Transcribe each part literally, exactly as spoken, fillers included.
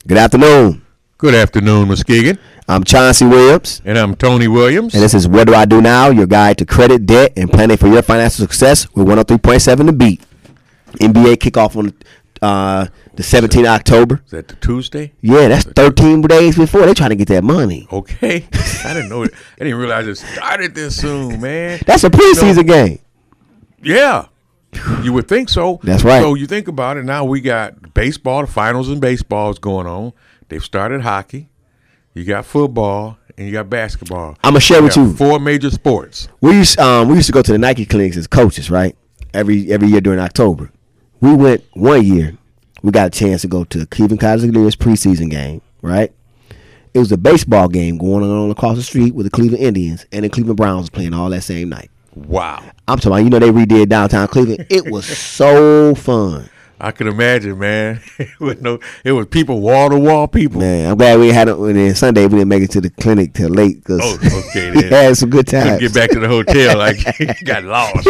Good afternoon. Good afternoon, Muskegon. I'm Chauncey Williams. And I'm Tony Williams. And this is What Do I Do Now, your guide to credit, debt, and planning for your financial success with one oh three point seven The Beat. N B A kickoff on uh, the seventeenth of October. Is that the Tuesday? Yeah, that's thirteen days before. They trying to get that money. Okay. I didn't know it. I didn't realize it started this soon, man. That's a preseason you know, game. Yeah. You would think so. That's right. So you think about it, now we got baseball, the finals in baseball is going on. They've started hockey. You got football and you got basketball. I'm gonna share you with you four major sports. We used um we used to go to the Nike clinics as coaches, right? Every every year during October. We went one year. We got a chance to go to Cleveland Cavaliers preseason game, right? It was a baseball game going on across the street with the Cleveland Indians and the Cleveland Browns playing all that same night. Wow. I'm talking about, you know, they redid downtown Cleveland. It was so fun. I can imagine, man. It was no, it was people, wall to wall people. Man, I'm glad we had it. And then Sunday we didn't make it to the clinic till late because oh, okay, we had some good Couldn't times. get back to the hotel, like got lost.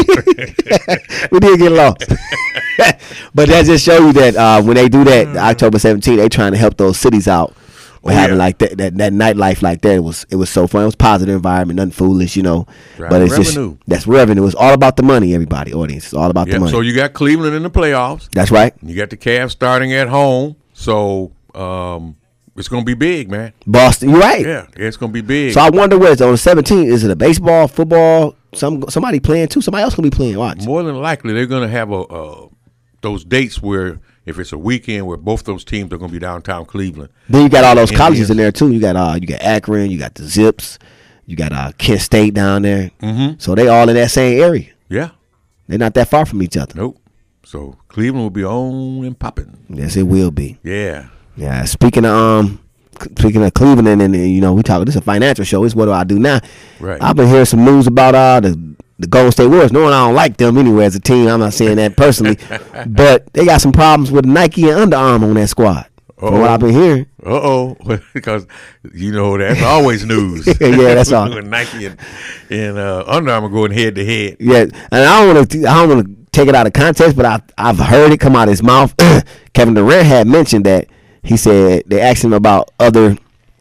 We did get lost, but that just show you that uh, when they do that, October seventeenth, they trying to help those cities out. With Oh, having yeah. like that, that that nightlife like that, it was it was so fun. It was positive environment, nothing foolish, you know. Right. But it's Revenue. just that's revenue. It's all about the money, everybody. Audience, it's all about the Yeah, money. so you got Cleveland in the playoffs. That's right. You got the Cavs starting at home. So um, it's going to be big, man. Boston, you're right. Yeah, it's going to be big. So I wonder where it's on the seventeenth. Is it a baseball, football? Some somebody playing too. Somebody else gonna be playing. Watch. More than likely, they're going to have a uh, those dates where if it's a weekend where both those teams are going to be downtown Cleveland. Then you got all those Indians. colleges in there too. You got uh, you got Akron, you got the Zips, you got uh, Kent State down there. Mm-hmm. So they all in that same area. Yeah. They're not that far from each other. Nope. So Cleveland will be on and popping. Yes, it will be. Yeah. Yeah. Speaking of um, speaking of Cleveland, and, and you know, we talk. This is a financial show. It's What Do I Do Now? Right. I've been hearing some news about uh the the Golden State Warriors. Knowing I don't like them anyway as a team, I'm not saying that personally, but they got some problems with Nike and Under Armour on that squad. From Uh-oh. what I've been hearing. Uh oh, because you know that's always news. Yeah, that's all. When Nike and, and uh, Under Armour going head to head. Yeah, and I don't want to. I don't want to take it out of context, but I I've heard it come out of his mouth. Kevin Durant had mentioned that he said they asked him about other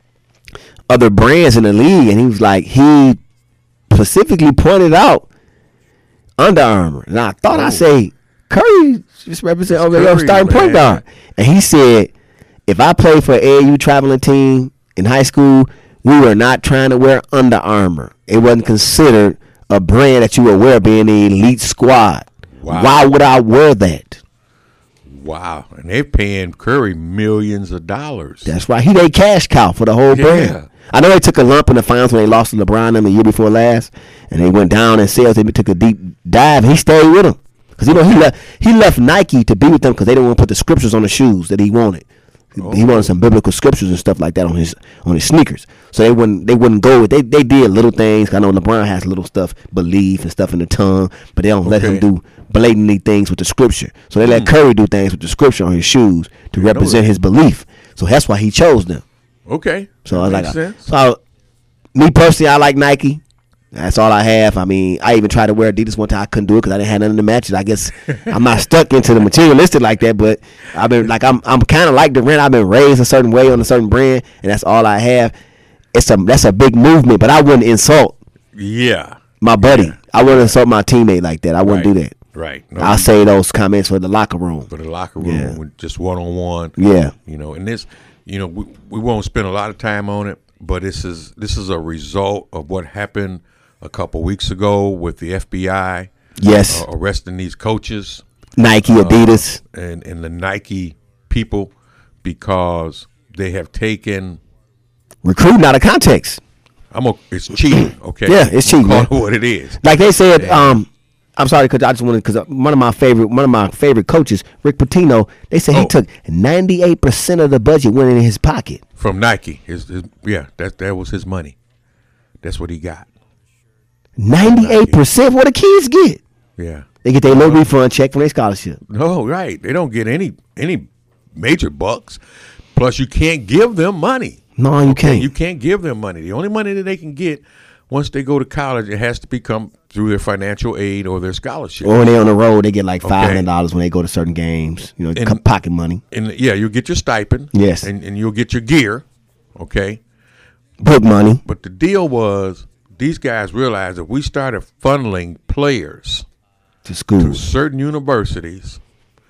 other brands in the league, and he was like he specifically pointed out Under Armour, and I thought Oh. I say Curry just represent over there Curry, starting point man. guard, and he said if I played for an A A U traveling team in high school, we were not trying to wear Under Armour. It wasn't considered a brand that you would wear being the elite squad. Wow. Why would I wear that? Wow, and they're paying Curry millions of dollars. That's right. He they cash cow for the whole Yeah. brand. I know they took a lump in the finals when they lost to LeBron them the year before last, and they went down in sales. They took a deep dive. He stayed with them because you know he left he left Nike to be with them because they didn't want to put the scriptures on the shoes that he wanted. Oh. He wanted some biblical scriptures and stuff like that on his on his sneakers. So they wouldn't they wouldn't go with they they did little things. I know LeBron has little stuff, belief and stuff in the tongue, but they don't let him Okay. do blatantly things with the scripture. So they let Mm. Curry do things with the scripture on his shoes to know represent that. his belief. So that's why he chose them. Okay, So I was Makes like, sense. so me personally, I like Nike. That's all I have. I mean, I even tried to wear Adidas one time. I couldn't do it because I didn't have nothing to match it. I guess I'm not stuck into the materialistic like that. But I've been like I'm I'm kind of like Durant. I've been raised a certain way on a certain brand, and that's all I have. It's a that's a big movement, but I wouldn't insult yeah, my buddy. Yeah. I wouldn't insult my teammate like that. I wouldn't Right. do that. right. No, I'll say those comments for the locker room. for the locker room, Yeah. with just one on one. Yeah. you know, and this, you know, we, we won't spend a lot of time on it, but this is this is a result of what happened a couple weeks ago with the F B I Yes, uh, arresting these coaches Nike, Adidas. and and the Nike people because they have taken. Recruiting out of context. I'm a, it's cheating, okay? Yeah, it's cheating, Call man. it what it is. Like they said, um, I'm sorry because I just wanted because one of my favorite one of my favorite coaches, Rick Pitino, they said he Oh. took ninety-eight percent of the budget went in his pocket. From Nike, his, his yeah, that that was his money. That's what he got. ninety-eight percent what the kids get. Yeah. They get their low refund check from their scholarship. No, right. They don't get any any major bucks. Plus, you can't give them money. No, you can't. You can't give them money. The only money that they can get once they go to college, it has to become through their financial aid or their scholarship. Or when they're on the road, they get like five hundred dollars okay. when they go to certain games. You know, and, pocket money. And yeah, you'll get your stipend. Yes. And, and you'll get your gear. Okay. Book money. But the deal was, these guys realized if we started funneling players to schools, to certain universities,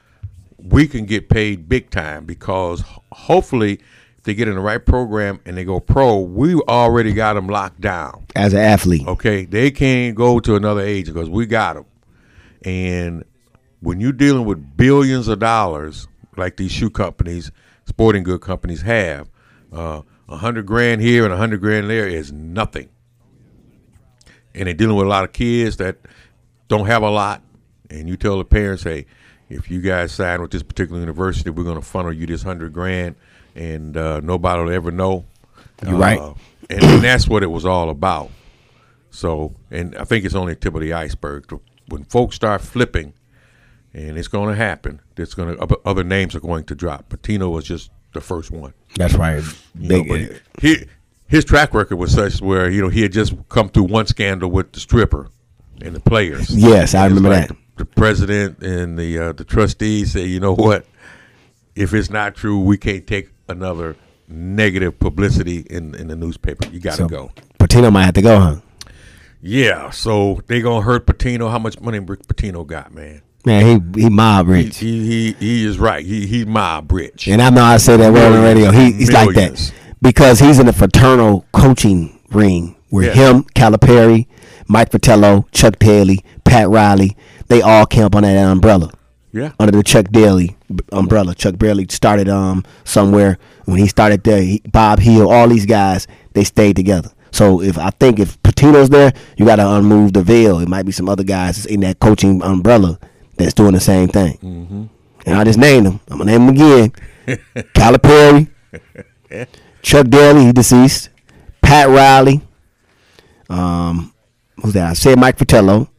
we can get paid big time because hopefully if they get in the right program and they go pro, we already got them locked down. As an athlete. Okay. They can't go to another agent because we got them. And when you're dealing with billions of dollars like these shoe companies, sporting good companies have, uh, a hundred grand here and a hundred grand there is nothing. And they're dealing with a lot of kids that don't have a lot. And you tell the parents, hey, if you guys sign with this particular university, we're going to funnel you this hundred grand, and uh, nobody will ever know. You're uh, right. And, and that's what it was all about. So, and I think it's only the tip of the iceberg. When folks start flipping, and it's going to happen, it's going to other names are going to drop. Pitino was just the first one. That's right. You know, but he, his track record was such where, you know, he had just come through one scandal with the stripper and the players. Yes, I remember like that. The president and the uh, the trustees say, you know what, if it's not true, we can't take another negative publicity in, in the newspaper. You got to so, go. Pitino might have to go, huh? Yeah, so they going to hurt Pitino. How much money Rick Pitino got, man? Man, he he mob rich. He he, he is right. He he mob rich. And I know I say that word on the radio. He, he's Millions. Like that because he's in the fraternal coaching ring where yeah. him, Calipari, Mike Fratello, Chuck Daly, Pat Riley, they all came up on that umbrella. Yeah. Under the Chuck Daly umbrella. Chuck Daly started um somewhere when he started there. He, Bob Hill, all these guys, they stayed together. So if I think if Pitino's there, you got to unmove the veil. It might be some other guys in that coaching umbrella that's doing the same thing. Mm-hmm. And I just named them. I'm going to name them again. Calipari, Chuck Daly, he deceased, Pat Riley, um, who's that? I said Mike Fratello,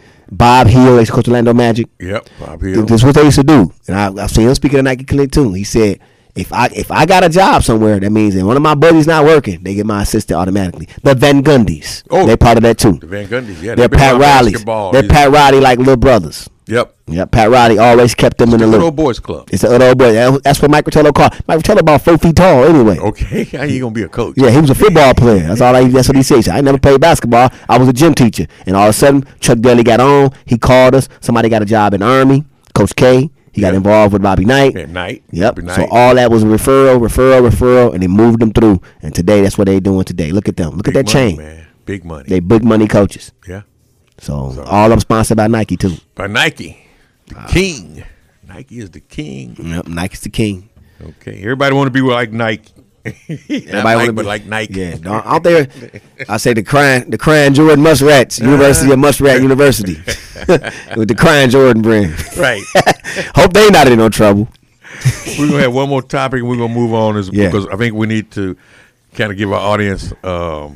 Bob Hill, ex-coach Orlando Magic. Yep, Bob Hill. This is what they used to do. And I, I've seen him speaking at Nike Clinic too. He said, if I if I got a job somewhere, that means that one of my buddies not working, they get my assistant automatically. The Van Gundys, oh, they're part of that too. The Van Gundys, yeah. They're Pat Riley's. They're Pat Riley like little brothers. Yep. Yep. Pat Riley always kept them it's in the loop. Old Boys Club. It's the old boys. That's what Mike Fratello called. Mike Fratello about four feet tall anyway. Okay. How you gonna be a coach? Yeah, he was a football player. That's all. I, that's what he said. I never played basketball. I was a gym teacher, and all of a sudden, Chuck Daly got on. He called us. Somebody got a job in Army. Coach K. He got yep. involved with Bobby Knight. At Knight. Yep. Bobby Knight. So all that was a referral, referral, referral, and they moved them through. And today, that's what they're doing today. Look at them. Look big at that money, chain. Man. Big money. They big money coaches. Yeah. So, so all of them sponsored by Nike too. By Nike, the uh, king. Nike is the king. Yep. Nike's the king. Okay. Everybody want to be like Nike. Everybody want to be like Nike. Yeah. Out there, I say the crying, the crying Jordan Muskrats, University of Muskrat University, with the crying Jordan brand. Right. Hope they not in no trouble. We're gonna have one more topic, and we're gonna move on, is yeah. because I think we need to kind of give our audience um,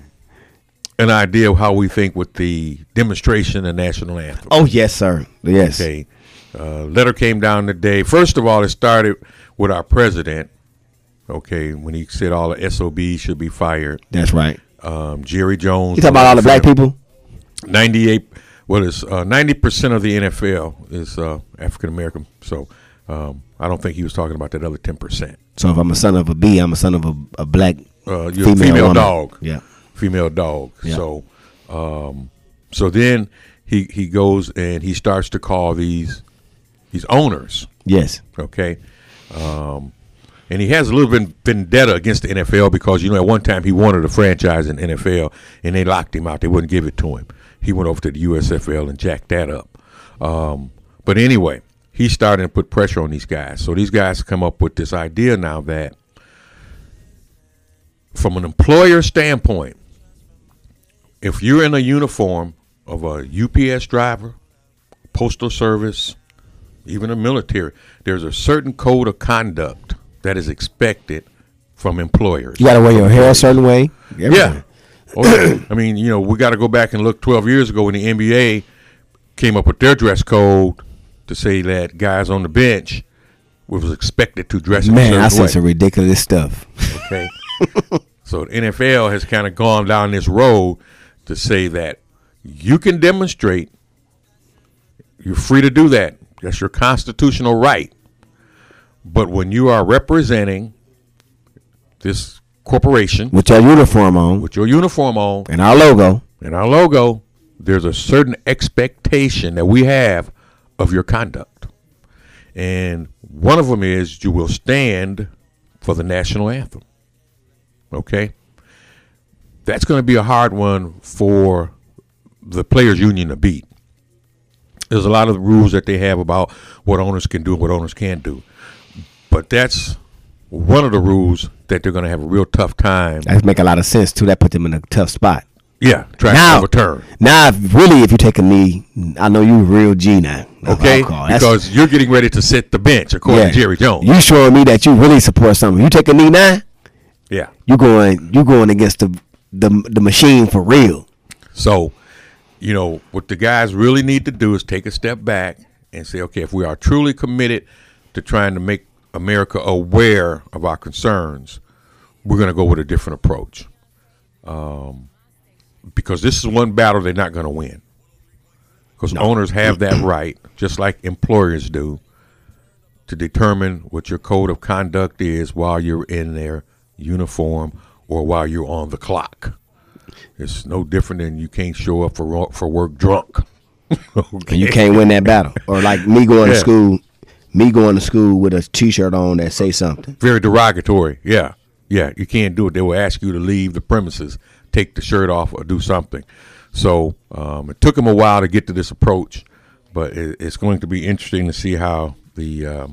an idea of how we think with the demonstration and national anthem. Oh yes, sir. Yes. Okay. Uh, letter came down today. First of all, it started with our president. Okay, when he said all the S O Bs should be fired. That's right. Um, Jerry Jones. You talking about all the black people? ninety-eight. Well, it's uh, ninety percent of the N F L is uh, African American. So um, I don't think he was talking about that other ten percent. So if I'm a son of a B, I'm a son of a, a black uh, you're female, a female woman. dog. Yeah, female dog. Yeah. So, um, so then he he goes and he starts to call these these owners. Yes. Okay. Um, And he has a little bit vendetta against the N F L because, you know, at one time he wanted a franchise in the N F L, and they locked him out. They wouldn't give it to him. He went over to the U S F L and jacked that up. Um, but anyway, he's starting to put pressure on these guys. So these guys come up with this idea now that from an employer standpoint, if you're in a uniform of a U P S driver, postal service, even a military, there's a certain code of conduct that is expected from employers. You got to wear your hair a certain way. Everything. Yeah. Okay. I mean, you know, we got to go back and look twelve years ago when the N B A came up with their dress code to say that guys on the bench was expected to dress in a certain way. Man, I see some ridiculous stuff. Okay. So the N F L has kind of gone down this road to say that you can demonstrate, you're free to do that. That's your constitutional right. But when you are representing this corporation with your uniform on, with your uniform on, and our logo, and our logo, there's a certain expectation that we have of your conduct. And one of them is you will stand for the national anthem. Okay? That's going to be a hard one for the players union to beat. There's a lot of rules that they have about what owners can do and what owners can't do. But that's one of the rules that they're going to have a real tough time. That make a lot of sense, too. That put them in a tough spot. Yeah, trying now, to overturn. Now, if really, if you take a knee, I know you real G now. Okay, because you're getting ready to sit the bench, according yeah, to Jerry Jones. You showing me that you really support something. You take a knee now, yeah, you going you going against the the the machine for real. So, you know, what the guys really need to do is take a step back and say, okay, if we are truly committed to trying to make America aware of our concerns, we're going to go with a different approach. Um, because this is one battle they're not going to win. Because no. owners have that right, just like employers do, to determine what your code of conduct is while you're in their uniform or while you're on the clock. It's no different than you can't show up for for work drunk. Okay. You can't win that battle. Or like me going yeah. to school, me going to school with a T-shirt on that say something. Very derogatory. Yeah, yeah. You can't do it. They will ask you to leave the premises, take the shirt off, or do something. So um, it took them a while to get to this approach, but it, it's going to be interesting to see how the uh,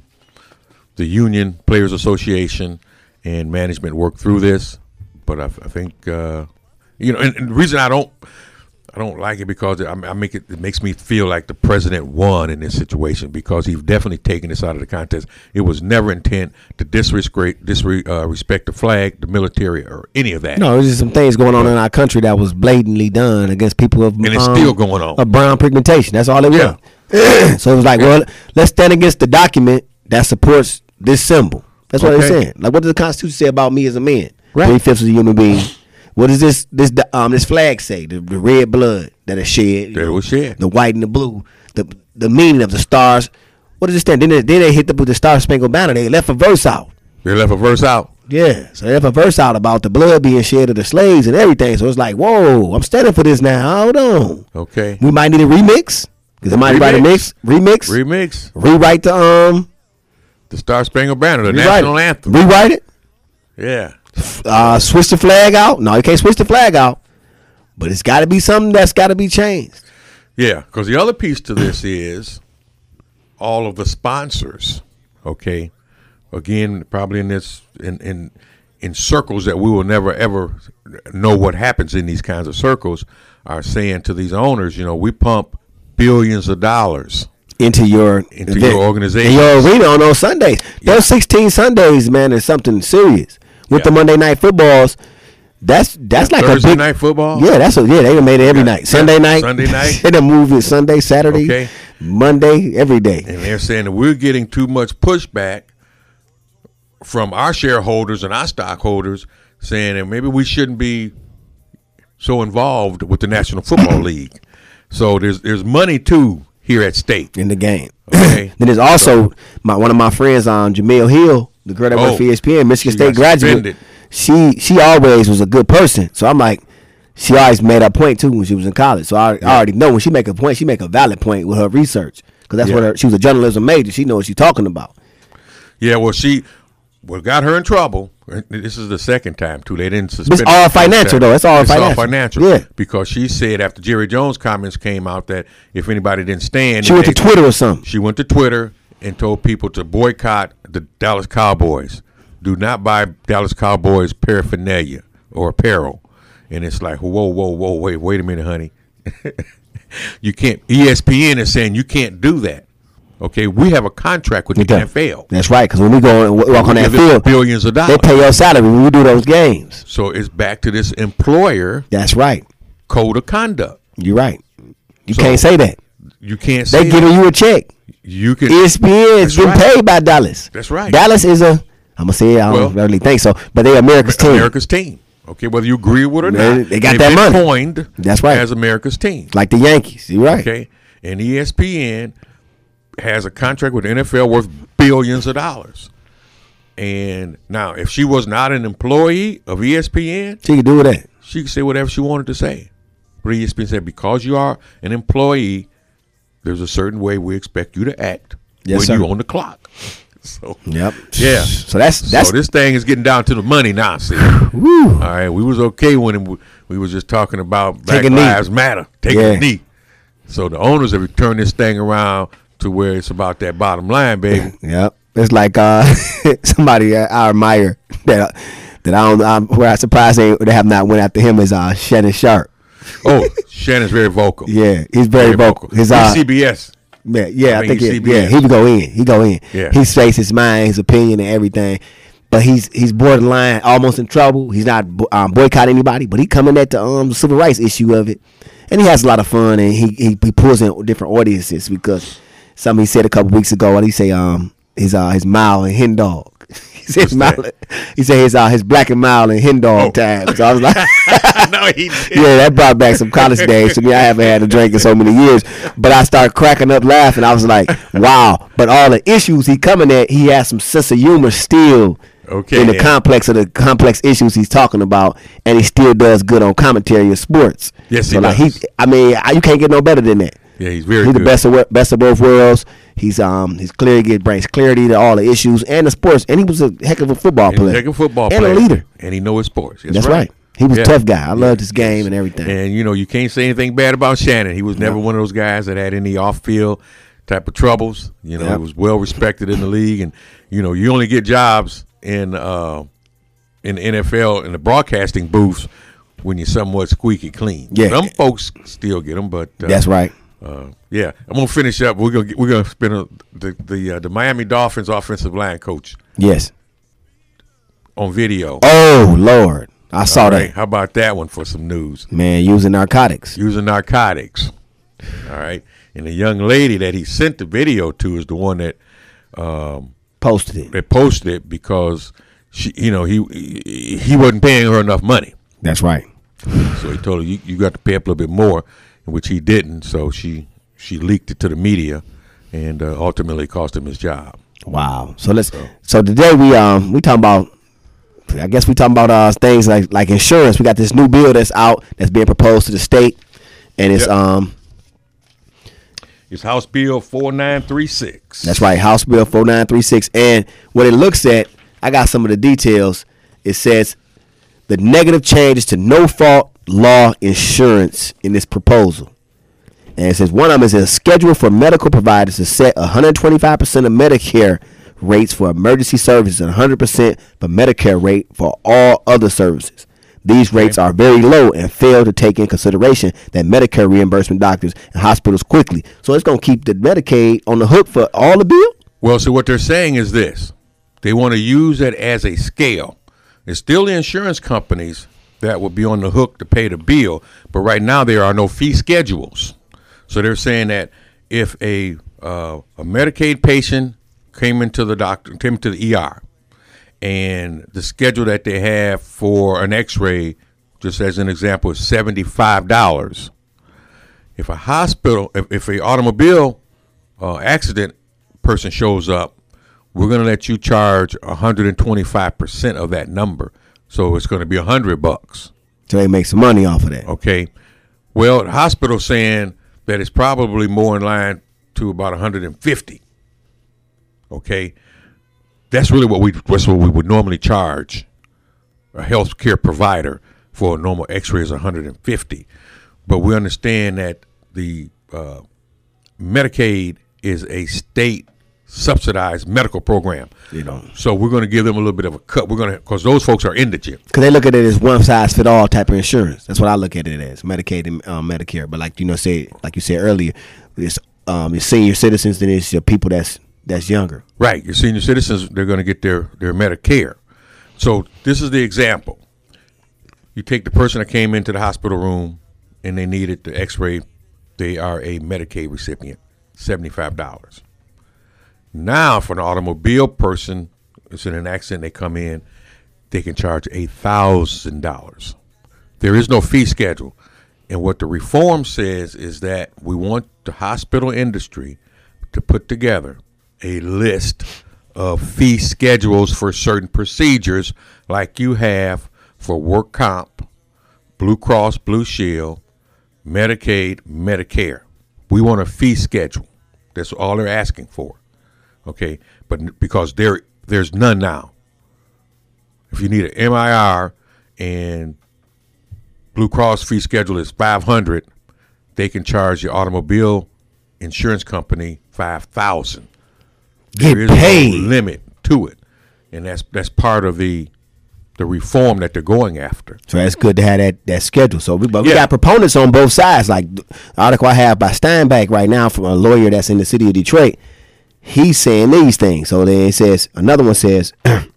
the union, Players Association, and management work through this. But I, I think uh, you know, and, and the reason I don't I don't like it because I, I make it it makes me feel like the president won in this situation because he's definitely taken this out of the contest. It was never intent to disrespect disre, uh, respect the flag, the military, or any of that. No, there's just some things going on in our country that was blatantly done against people of and it's um, still going on. Of brown pigmentation. That's all it was. Yeah. So it was like, yeah. well, let's stand against the document that supports this symbol. That's what okay. they're saying. Like, what does the Constitution say about me as a man? Right. Three-fifths of a human being. What does this this um this flag say? The, the red blood that is shed. That was shed. The white and the blue. The the meaning of the stars. What does it stand? Then they, then they hit the the Star Spangled Banner. They left a verse out. They left a verse out. Yeah. So they left a verse out about the blood being shed of the slaves and everything. So it's like, whoa, I'm standing for this now. Hold on. Okay. We might need a remix. Because somebody write a mix. Remix. Remix. Rewrite the um the Star Spangled Banner, the rewrite national it. anthem. Rewrite it. Yeah. Uh, switch the flag out. No, you can't switch the flag out. But it's got to be something that's got to be changed. Yeah, because the other piece to this is all of the sponsors. Okay, again, probably in this in in in circles that we will never ever know what happens in these kinds of circles, are saying to these owners, you know, we pump billions of dollars into your into event, your organization, in your arena on those Sundays. Yeah. Those sixteen Sundays, man, is something serious. With yeah. the Monday night footballs, that's that's yeah, like Thursday a big night football. Yeah, that's a, yeah. They made it every yeah. night. Sunday yeah. night, Sunday night. They done move it Sunday, Saturday, okay. Monday, every day. And they're saying that we're getting too much pushback from our shareholders and our stockholders, saying that maybe we shouldn't be so involved with the National Football League. So there's there's money too here at stake in the game. Okay. Then there's also so, my one of my friends on um, Jamil Hill, the girl that oh, worked for E S P N, Michigan State graduate. Suspended. She she always was a good person. So I'm like, she always made a point too when she was in college. So I, yeah. I already know when she make a point, she make a valid point with her research because that's yeah. what her, she was a journalism major. She knows what she's talking about. Yeah, well, she what got her in trouble. This is the second time too. They didn't suspend. It's all financial though. It's all it's financial. all financial. Yeah, because she said after Jerry Jones' comments came out that if anybody didn't stand, she went they, to Twitter or something. She went to Twitter and told people to boycott the Dallas Cowboys. Do not buy Dallas Cowboys paraphernalia or apparel. And it's like, whoa, whoa, whoa, wait, wait a minute, honey. You can't. E S P N is saying you can't do that. Okay, we have a contract with the okay. N F L. That's right, because when we go and walk we on that field, billions of dollars. They pay your salary when we do those games. So it's back to this employer. That's right. Code of conduct. You're right. You so can't say that. You can't say they giving that. you a check. You can. E S P N is getting right. paid by Dallas. That's right. Dallas is a. I'm gonna say it, I don't well, really think so, but they America's team. America's team. Okay, whether you agree with it or Man, not, they got they've that been money. coined That's right. as America's team. Like the Yankees. You're right. Okay, and E S P N has a contract with the N F L worth billions of dollars. And now, if she was not an employee of E S P N, She could do with that. she could say whatever she wanted to say. But E S P N said, because you are an employee, there's a certain way we expect you to act Yes, when sir. you're on the clock. So, Yep. yeah. So that's that's so this thing is getting down to the money now, see. woo. All right, we was okay when it, we was just talking about Black Take a knee. Lives Matter, taking Yeah. a knee. So the owners have turned this thing around to where it's about that bottom line, baby. Yep. It's like uh, somebody I admire that that I don't. I'm, where I'm surprised they, they have not went after him is uh, Shannon Sharp. Oh, Shannon's very vocal. Yeah, he's very, vocal. His He's uh, C B S. yeah, yeah, I I, think think he's it, yeah, C B S. he would go in. He go in. Yeah. He states his mind, his opinion, and everything. But he's he's borderline, almost in trouble. He's not bo- um, boycotting anybody, but he coming at the um civil rights issue of it, and he has a lot of fun, and he he, he pulls in different audiences because something he said a couple weeks ago, and he say um his uh his mile and hen dog. He said his What's mile, he said his uh his black and mile and hen dog Oh. time. So I was like, No, he did. yeah, that brought back some college days to me. I haven't had a drink in so many years, but I started cracking up laughing. I was like, wow. But all the issues he coming at, he has some sense of humor still. Okay, In the yeah. complex of the complex issues he's talking about, and he still does good on commentary of sports. Yes, he so like does. he, I mean, I- you can't get no better than that. Yeah, he's very He's good. the best of wo- best of both worlds. He's um he's clear. He get- brings clarity to all the issues and the sports, and he was a heck of a football And he's player, a heck of a football and player. a leader. And he knows his sports. That's, That's right. He was Yeah. a tough guy. I loved his game and everything. And, you know, you can't say anything bad about Shannon. He was never No. one of those guys that had any off-field type of troubles. You know, Yep. he was well-respected in the league. And, you know, you only get jobs in uh, in the N F L in the broadcasting booths when you're somewhat squeaky clean. Yeah. Some folks still get them, but uh, That's right. Uh, yeah, I'm gonna finish up. We're gonna get, we're gonna spin a, the the uh, the Miami Dolphins offensive line coach Yes. on video. Oh Lord, I saw All right, that. how about that one for some news? Man, using narcotics. Using narcotics. All right, and the young lady that he sent the video to is the one that um, Posted it. that posted it because she, you know, he he he wasn't paying her enough money, That's right. so he told her you, you got to pay up a little bit more, which he didn't. So she she leaked it to the media, and uh, ultimately cost him his job. Wow. So let's. So today we um we talking about. I guess we talking about uh things like like insurance. We got this new bill that's out that's being proposed to the state, and it's Yep. um It's House Bill four nine three six. that's right, House Bill four nine three six. And what it looks at, I got some of the details. It says the negative changes to no fault law insurance in this proposal. And it says one of them is a schedule for medical providers to set one hundred twenty-five percent of Medicare rates for emergency services and one hundred percent for Medicare rate for all other services. These rates are very low and fail to take in consideration that Medicare reimbursement doctors and hospitals quickly. So it's going to keep the Medicaid on the hook for all the bill? Well, so what they're saying is this. They want to use it as a scale. It's still the insurance companies that will be on the hook to pay the bill, but right now there are no fee schedules. So they're saying that if a uh, a Medicaid patient came into the doctor, came to the E R, and the schedule that they have for an X-ray, just as an example, is seventy-five dollars. If a hospital, if, if a automobile uh, accident person shows up, we're going to let you charge one hundred twenty-five percent of that number. So it's going to be one hundred bucks. So they make some money off of that. Okay. Well, the hospital's saying that it's probably more in line to about one hundred fifty. Okay. That's really what we that's what we would normally charge a health care provider for a normal X-ray is one hundred fifty. But we understand that the uh, Medicaid is a state subsidized medical program. You know, So we're going to give them a little bit of a cut. We're going to, because those folks are indigent. because they look at it as one size fit all type of insurance. That's what I look at it as, Medicaid and um, Medicare. But like you know, say like you said earlier, it's um, your senior citizens, then it's your people that's that's younger. Right. Your senior citizens, they're going to get their, their Medicare. So this is the example. You take the person that came into the hospital room and they needed the X-ray. They are a Medicaid recipient, seventy-five dollars. Now for an automobile person, it's in an accident, they come in, they can charge eight thousand dollars. There is no fee schedule. And what the reform says is that we want the hospital industry to put together a list of fee schedules for certain procedures like you have for work comp, Blue Cross Blue Shield, Medicaid, Medicare. We want a fee schedule. That's all they're asking for. Okay? But because there there's none now. If you need an M I R and Blue Cross fee schedule is five hundred dollars, they can charge your automobile insurance company five thousand dollars. Get there is paid. no limit to it. And that's that's part of the the reform that they're going after. So that's good to have that, that schedule. So we, but we Yeah. got proponents on both sides. Like the article I have by Steinbeck right now from a lawyer that's in the city of Detroit. He's saying these things. So then it says, another one says,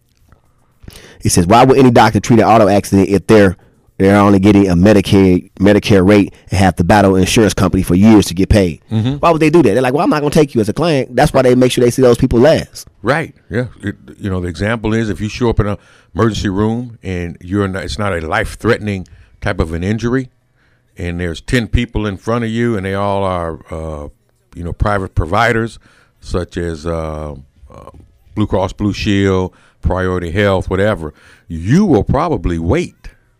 he says, why would any doctor treat an auto accident if they're they're only getting a Medicare Medicare rate and have to battle an insurance company for years to get paid? Mm-hmm. Why would they do that? They're like, well, I'm not going to take you as a client. That's why they make sure they see those people last. Right. Yeah. It, you know, the example is if you show up in an emergency room and you're not, it's not a life-threatening type of an injury, and there's ten people in front of you, and they all are, uh, you know, private providers such as uh, uh, Blue Cross Blue Shield, Priority Health, whatever. You will probably wait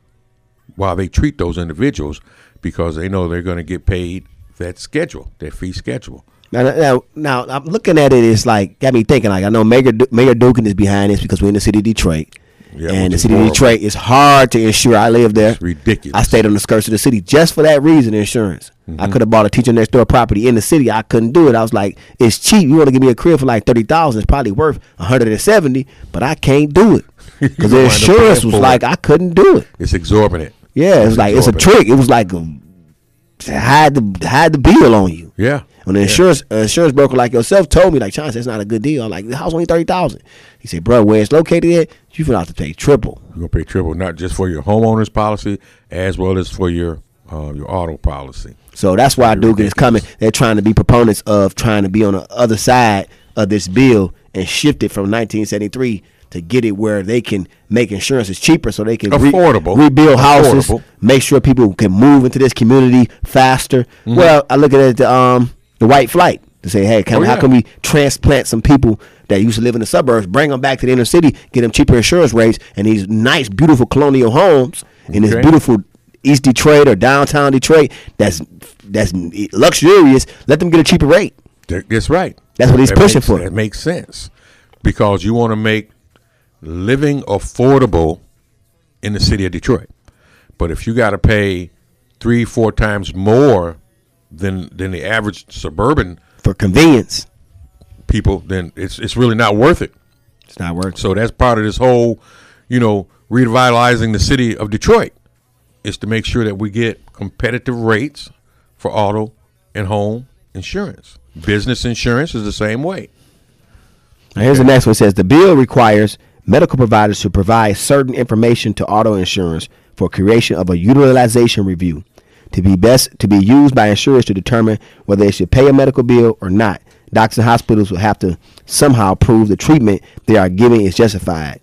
while they treat those individuals because they know they're going to get paid that schedule, that fee schedule. Now, now, now, I'm looking at it. It's like got me thinking. Like I know Mayor Du- Mayor Dugan is behind this because we're in the city of Detroit, Yeah, and which the is city horrible. of Detroit is hard to insure. I live there. It's ridiculous. I stayed on the skirts of the city just for that reason. Insurance. Mm-hmm. I could have bought a teacher next door property in the city. I couldn't do it. I was like, it's cheap. You want to give me a crib for like thirty thousand? It's probably worth one hundred and seventy, but I can't do it because the gonna wind up insurance paying was for like it. I couldn't do it. It's exorbitant. Yeah, it was It's like it's a exorbitant. trick. It was like a, to hide the hide the bill on you. Yeah. When the insurance uh, insurance broker like yourself told me, like, Chance, that's not a good deal. I'm like, the house only thirty thousand. He said, bro, where it's located at, you gonna have to pay triple. You're gonna pay triple, not just for your homeowner's policy, as well as for your uh, your auto policy. So that's why Very Dugan is coming. They're trying to be proponents of trying to be on the other side of this bill and shift it from nineteen seventy-three to get it where they can make insurances cheaper so they can re- Affordable. rebuild houses, Affordable. make sure people can move into this community faster. Mm-hmm. Well, I look at it, the, um, the white flight to say, hey, can, Oh, how yeah. can we transplant some people that used to live in the suburbs, bring them back to the inner city, get them cheaper insurance rates and these nice, beautiful colonial homes in this Okay. beautiful East Detroit or downtown Detroit that's that's luxurious. Let them get a cheaper rate. That- That's right. That's what he's That pushing makes- for. It makes sense because you want to make living affordable in the city of Detroit. But if you got to pay three, four times more than than the average suburban For convenience, people, then it's it's really not worth it. it's not working. So that's part of this whole, you know, revitalizing the city of Detroit is to make sure that we get competitive rates for auto and home insurance. Business insurance is the same way. Now here's the next one. It says the bill requires medical providers to provide certain information to auto insurers for creation of a utilization review to be best to be used by insurers to determine whether they should pay a medical bill or not. Doctors and hospitals will have to somehow prove the treatment they are giving is justified.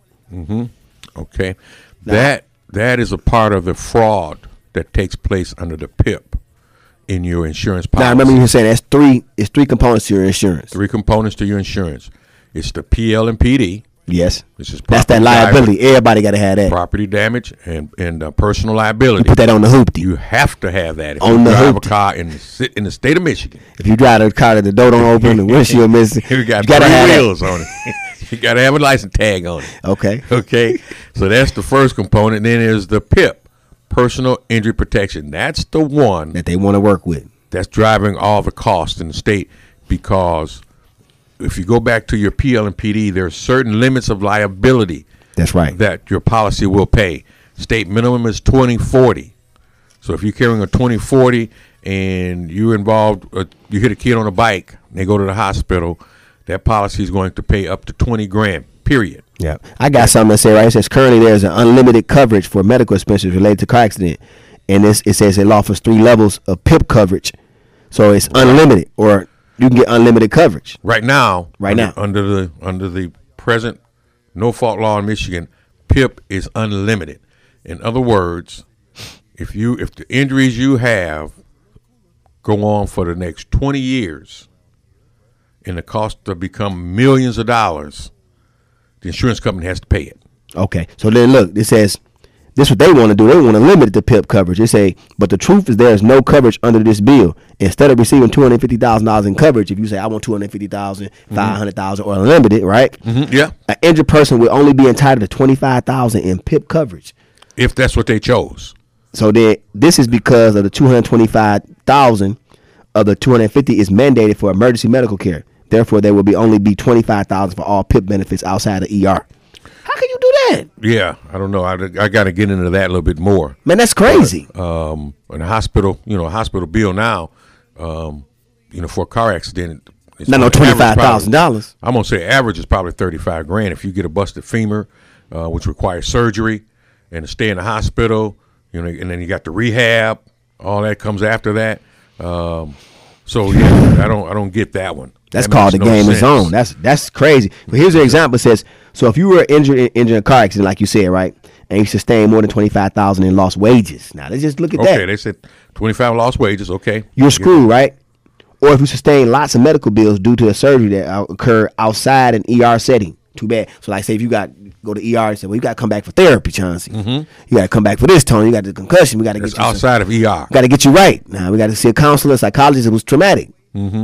Okay, that that is a part of the fraud that takes place under the P I P in your insurance policy. Now remember you were saying that's three. It's three components to your insurance. Three components to your insurance. It's the P L and P D, Yes, which is that's that property liability. Everybody got to have that. property damage, and and uh, personal liability. Put that on the hoopty. You have to have that if On you the drive hoop. a car in the, ci- in the state of Michigan. If you drive a car that the door don't open, the windshield missing, You got you gotta three have that. wheels on it. You got to have a license tag on it. Okay. Okay, so that's the first component. Then there's the P I P, personal injury protection. That's the one That they want to work with. that's driving all the costs in the state, because if you go back to your P L and P D, there are certain limits of liability That's right. that your policy will pay. State minimum is twenty forty. So if you're carrying a twenty forty and you're involved, uh, you hit a kid on a bike and they go to the hospital, that policy is going to pay up to twenty grand, period. Yeah, I got something to say right. It says currently there's an unlimited coverage for medical expenses related to car accident, and this it says it offers three levels of P I P coverage, so it's unlimited, or you can get unlimited coverage. Right now, Right under, now. under the under the present no fault law in Michigan, PIP is unlimited. In other words, if you if the injuries you have go on for the next twenty years and the cost to become millions of dollars, the insurance company has to pay it. Okay, so then look, it says this is what they want to do. They want to limit the PIP coverage. They say, but the truth is there is no coverage under this bill. Instead of receiving two hundred fifty thousand dollars in coverage, if you say I want two hundred fifty thousand dollars, mm-hmm. five hundred thousand dollars, or unlimited, right? Mm-hmm. Yeah. An injured person will only be entitled to twenty-five thousand dollars in PIP coverage. If that's what they chose. So then this is because of the two hundred twenty-five thousand dollars of the two hundred fifty thousand dollars is mandated for emergency medical care. Therefore, there will be only be twenty-five thousand dollars for all PIP benefits outside the E R. How can you do that? Yeah, I don't know. I, I got to get into that a little bit more. Man, that's crazy. But, um, in a hospital, you know, a hospital bill now, um, you know, for a car accident, it's no, no, twenty-five thousand dollars. I'm gonna say average is probably thirty-five grand. If you get a busted femur, uh, which requires surgery and to stay in the hospital, you know, and then you got the rehab, all that comes after that. Um, so yeah, I don't, I don't get that one. That's that called the no game sense. is on. That's that's crazy. But here's an example. It says, so if you were injured in, injured in a car accident, like you said, right, and you sustained more than twenty-five thousand in lost wages. Now let's just look at okay, that. Okay, they said twenty-five lost wages. Okay, you're screwed, right? Or if you sustain lots of medical bills due to a surgery that occur outside an E R setting. Too bad. So like, say if you got go to E R and say, well, you got to come back for therapy, Chauncey. Mm-hmm. You got to come back for this, Tony. You got the concussion. We got to get you outside some, of E R. Got to get you right. Now we got to see a counselor, psychologist. It was traumatic. Mm-hmm.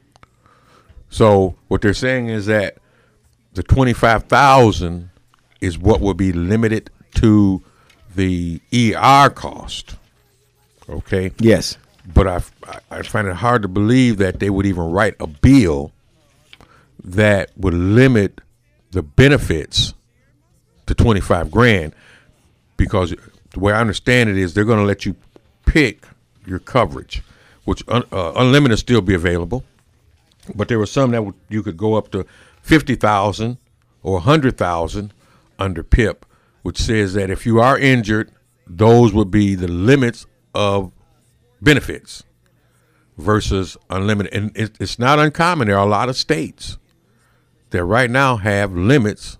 So what they're saying is that the twenty-five thousand is what will be limited to the E R cost. Okay. Yes. But I, I find it hard to believe that they would even write a bill that would limit the benefits to twenty-five grand, because the way I understand it is they're going to let you pick your coverage, which un, uh, unlimited will still be available. But there were some that would, you could go up to fifty thousand or one hundred thousand under PIP, which says that if you are injured, those would be the limits of benefits versus unlimited. And it, it's not uncommon. There are a lot of states that right now have limits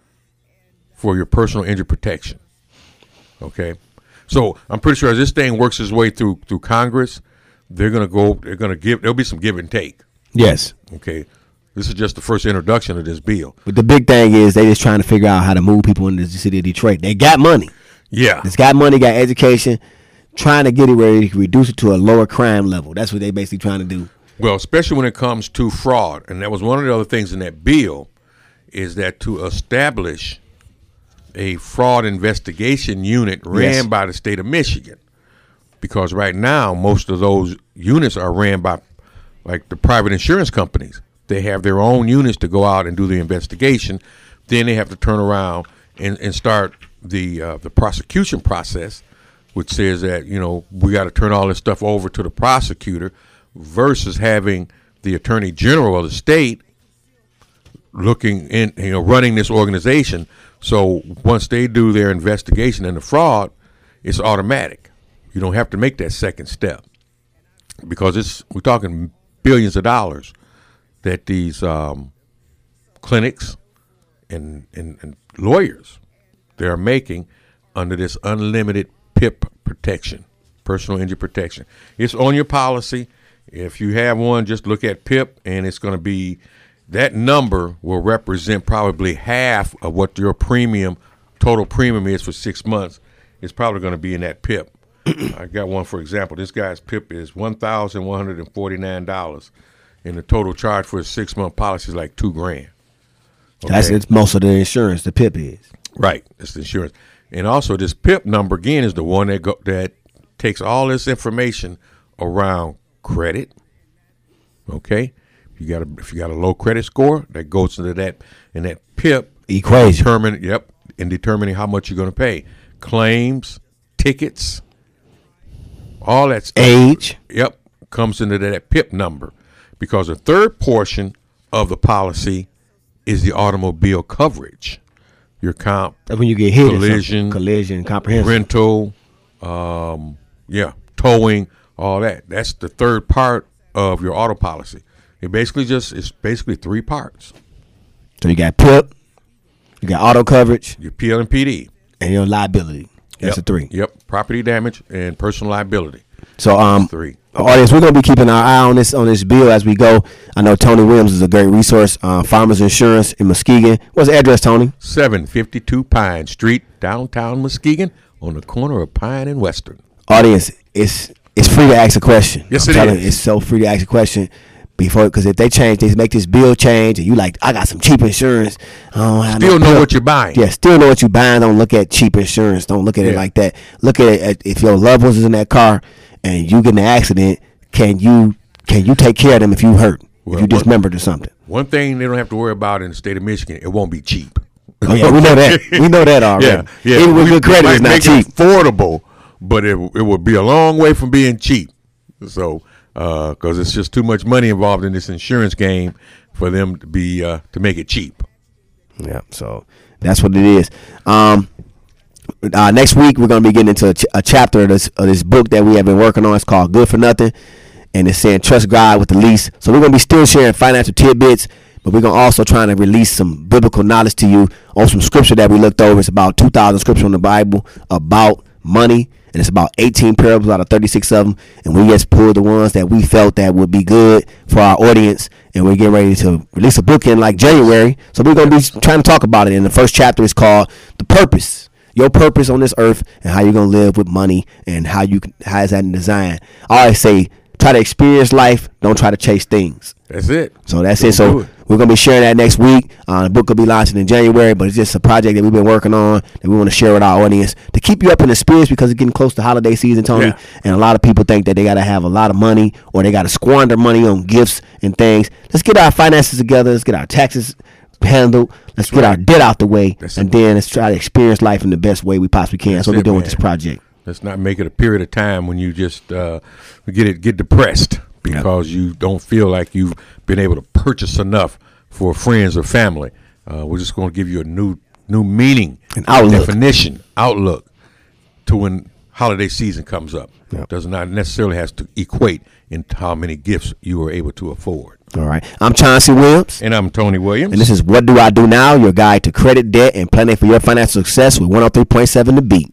for your personal injury protection. Okay, so I'm pretty sure as this thing works its way through through Congress, they're gonna go. They're gonna give. There'll be some give and take. Yes. Okay. This is just the first introduction of this bill. But the big thing is they just trying to figure out how to move people into the city of Detroit. They got money. Yeah. It's got money, got education, trying to get it where they can reduce it to a lower crime level. That's what they basically trying to do. Well, especially when it comes to fraud. And that was one of the other things in that bill, is that to establish a fraud investigation unit ran Yes. by the state of Michigan. Because right now, most of those units are ran by like the private insurance companies. They have their own units to go out and do the investigation. Then they have to turn around and, and start the uh, the prosecution process, which says that, you know, we got to turn all this stuff over to the prosecutor versus having the attorney general of the state looking in, you know, running this organization. So once they do their investigation into fraud, it's automatic. You don't have to make that second step, because it's we're talking billions of dollars that these um, clinics and, and, and lawyers, they're making under this unlimited PIP protection, personal injury protection. It's on your policy. If you have one, just look at PIP, and it's going to be, that number will represent probably half of what your premium, total premium is for six months. It's probably going to be in that PIP. I got one, for example. This guy's PIP is one thousand one hundred forty-nine dollars, and the total charge for a six-month policy is like two grand. Okay? That's it's most of the insurance, the PIP is. Right, it's the insurance. And also this PIP number, again, is the one that go, that takes all this information around credit. Okay? You got a, if you got a low credit score, that goes into that, and that PIP Equation. Determine, yep, in determining how much you're going to pay. Claims, tickets, all that stuff. Age. Yep, comes into that PIP number, because the third portion of the policy is the automobile coverage. Your comp, That's when you get hit. collision, collision, comprehensive. rental, um, yeah, towing, all that. That's the third part of your auto policy. It basically just it's basically three parts. So you got PIP, You got auto coverage. Your P L and P D. And your liability. That's yep. the three. Yep. Property damage and personal liability. So, um, three. Audience, we're gonna be keeping our eye on this on this bill as we go. I know Tony Williams is a great resource. Uh, Farmers Insurance in Muskegon. What's the address, Tony? seven fifty-two Pine Street, downtown Muskegon, on the corner of Pine and Western. Audience, it's it's free to ask a question. Yes, I'm it telling is. you, it's so free to ask a question before, because if they change, they make this bill change, and you like, I got some cheap insurance. I don't have Still no know bill. what you're buying. Yeah, still know what you're buying. Don't look at cheap insurance. Don't look at it Yeah. like that. Look at it at, if your loved ones is in that car and you get in an accident. Can you can you take care of them if you hurt, Well, if you one- dismembered or something? One thing they don't have to worry about in the state of Michigan, it won't be cheap. Oh yeah, we know that. We know that already. Yeah, yeah. Even with We- good credit, we it's might not make cheap. it affordable, but it it would be a long way from being cheap. So, because it's just too much money involved in this insurance game for them to be uh, to make it cheap. Yeah, so that's what it is. Um, uh, next week we're gonna be getting into a, ch- a chapter of this of this book that we have been working on. It's called Good for Nothing, and it's saying trust God with the least. So we're gonna be still sharing financial tidbits, but we're gonna also trying to release some biblical knowledge to you on some scripture that we looked over. It's about two thousand scripture in the Bible about money, and it's about eighteen parables out of thirty-six of them. And we just pulled the ones that we felt that would be good for our audience. And we're getting ready to release a book in like January. So we're going to be trying to talk about it. And the first chapter is called The Purpose. Your purpose on this earth and how you're going to live with money and how you can, how is that in design. I always say, try to experience life. Don't try to chase things. That's it. So that's Don't it. So do it. we're going to be sharing that next week. Uh, the book will be launching in January, but it's just a project that we've been working on that we want to share with our audience to keep you up in the spirits because it's getting close to holiday season, Tony. Yeah. And a lot of people think that they got to have a lot of money or they got to squander money on gifts and things. Let's get our finances together. Let's get our taxes handled. Let's get our debt out the way. That's and it. then let's try to experience life in the best way we possibly can. That's, That's what we're it, doing with man. this project. Let's not make it a period of time when you just uh, get it get depressed because you don't feel like you've been able to purchase enough for friends or family. Uh, we're just going to give you a new new meaning, An outlook. definition, outlook to when holiday season comes up. Yep. Does not necessarily has to equate into how many gifts you are able to afford. All right. I'm Chauncey Williams. And I'm Tony Williams. And this is What Do I Do Now? Your guide to credit, debt, and planning for your financial success with one oh three point seven The Beat.